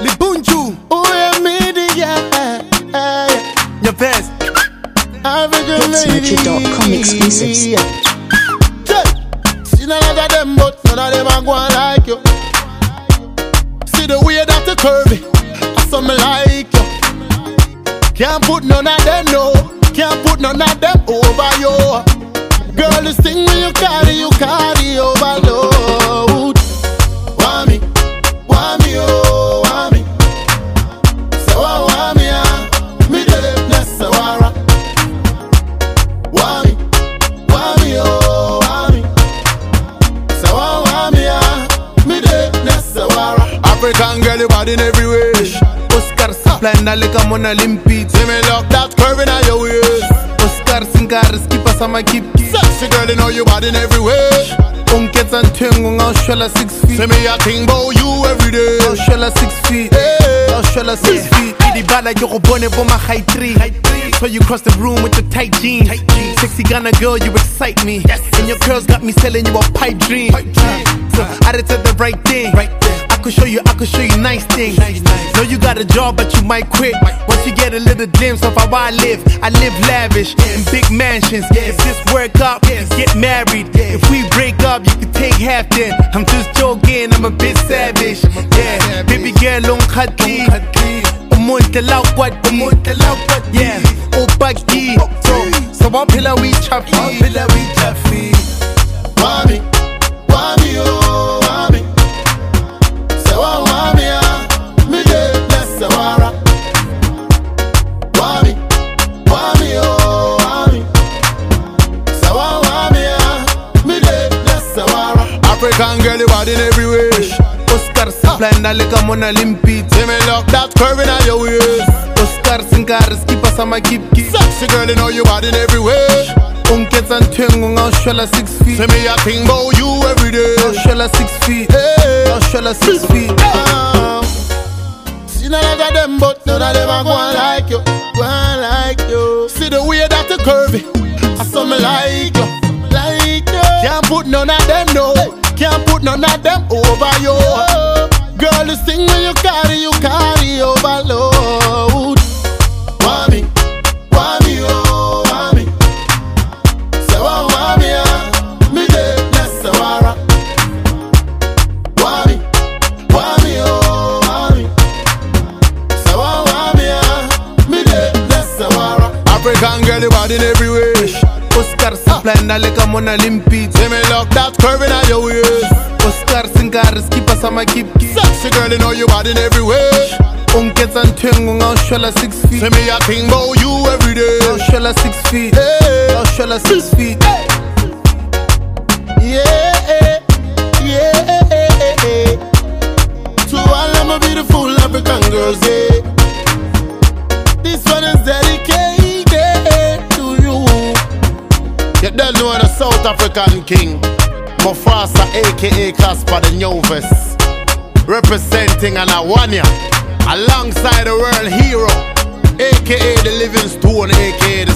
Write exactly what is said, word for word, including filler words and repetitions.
the bunju. Oh, yeah, me, the yeah. Your best. Getsnurture dot com exclusives. See none of them, but none of them are going like you. See the way that you curvy, I saw me like you. Can't put none of them, no. Can't put none of them over you. Girl, this thing when you carry, you carry overload. Want me, want me, oh, want me. So I want me, ah, me the Nessawara. Want me, want me, oh, want me. So I want me, ah, me the Nessawara. African girl, you bad in every way. Oscar Saplana, like I'm on Olympics. See me lock that curve in your waist. Oscar Singaris, keep us on my keep. Sexy girl, you know you bad in every way. Unkets and Tungung, I'll shell her six feet. See me a think about you every day. I'll shell her six feet. Hey. I'll shell her six feet. Idi bala, you're born for my high three. So you cross the room with your tight jeans. Tight jeans. Sexy Ghana girl, you excite me. Yes. And your curls got me selling you a pipe dream. Pipe dream. So I did the right thing. Right there. I could show you, I could show you nice things. Nice, nice. Know you got a job, but you might quit. Once you get a little glimpse of how I live, I live lavish in big mansions. If this work out, get married. If we break up, you can take half then. I'm just joking, I'm a bit savage. Yeah, baby girl, on khati. Umuntu lawkwat, umuntu lawkwat. Yeah, opaki. So I'm pilla we chaffy. I'm pilla we chaffy. Wami, wami, oh, wami. So I want me, ah, me the Nessawara. Wami, wami, oh, wami. So I want me, ah, me the Nessawara. African girl, you bad in every way. Oscar Saplana, like I'm on Olympics. See me lock that curve in your waist. Oscar Singaris, keep us on my keep. Sexy girl, you know you bad in every way. Unkets and Tungung, I'll shell her six feet. See me a think about you every day. I'll shell her six feet. Hey. I'll shell her six feet. Uh, see none of them, but none of them are going like you. Going like you. See the way that you curvy, I saw me like you. Like you. Can't put none of them, no. Can't put none of them over you. Girl, this thing when you carry, you carry overload. Want me, want me, oh, want me. So I want me, ah, me the Nessawara. Want me, want me, oh, want me. So I want me, ah, me the Nessawara. African girl, you bad in every way. Oscar Saplana, like I'm on Olympics. See me lock that curve in your waist. Oscar Singaris, keep us on my keep. Sexy girl, you know you bad in every way. Unkets and Tungung, I'll shell her six feet. See me a think about you every day. I'll shell her six feet. Hey. I'll shell her six feet. Hey. Yeah, yeah. To all of my beautiful African girls, yeah. This one is dedicated to you. You don't know the South African king, Mufasa, aka Casper the Novice, representing an Awania alongside the world hero, aka the Living Stone, aka the